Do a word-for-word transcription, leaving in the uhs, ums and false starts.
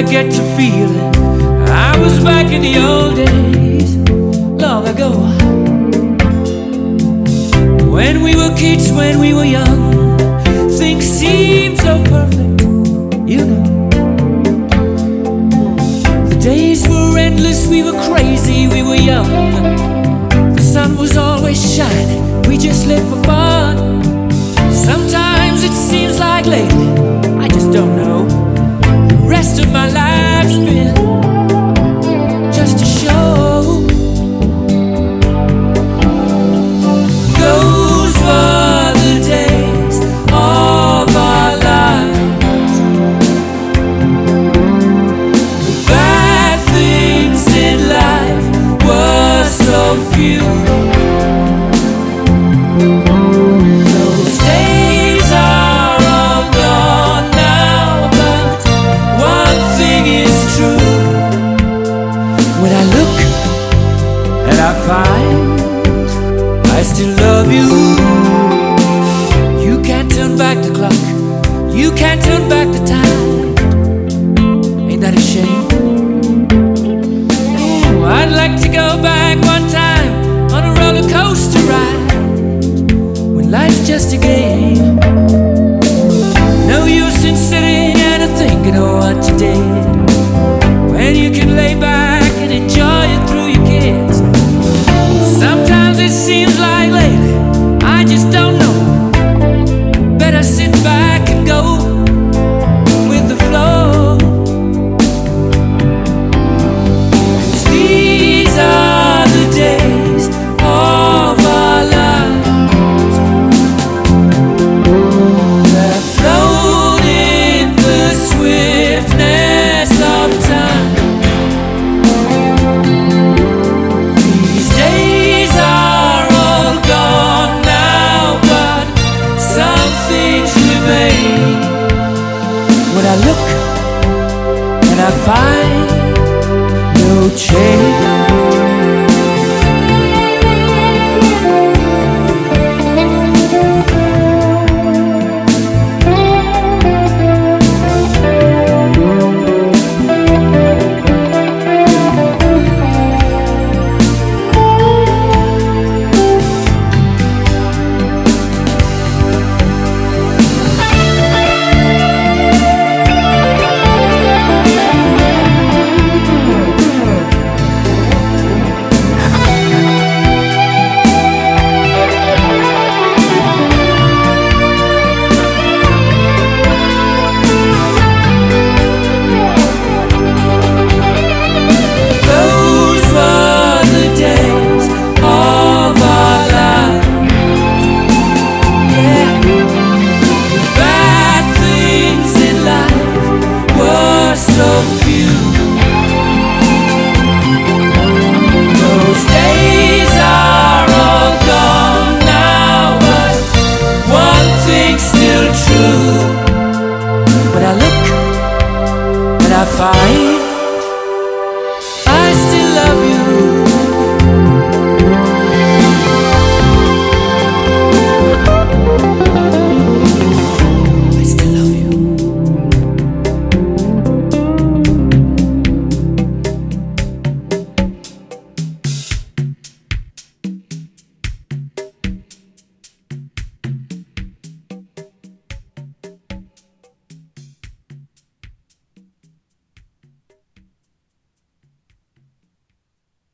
I get to feeling I was back in the old days, long ago, when we were kids, when we were young. Things seemed so perfect, you know. The days were endless, we were crazy, we were young. The sun was always shining, we just lived for fun. Sometimes it seems like lately, I just don't know, the rest of my life's been just a show. Those were the days of our lives. The bad things in life were so few. Those days are all gone now, but one thing is true. When I look and I find I still love you, you can't turn back the clock, you can't turn back the time. Ain't that a shame? Ooh, I'd like to go back one time on a roller coaster ride, when life's just a game. No use in sitting and thinking of what you did, when you can lay back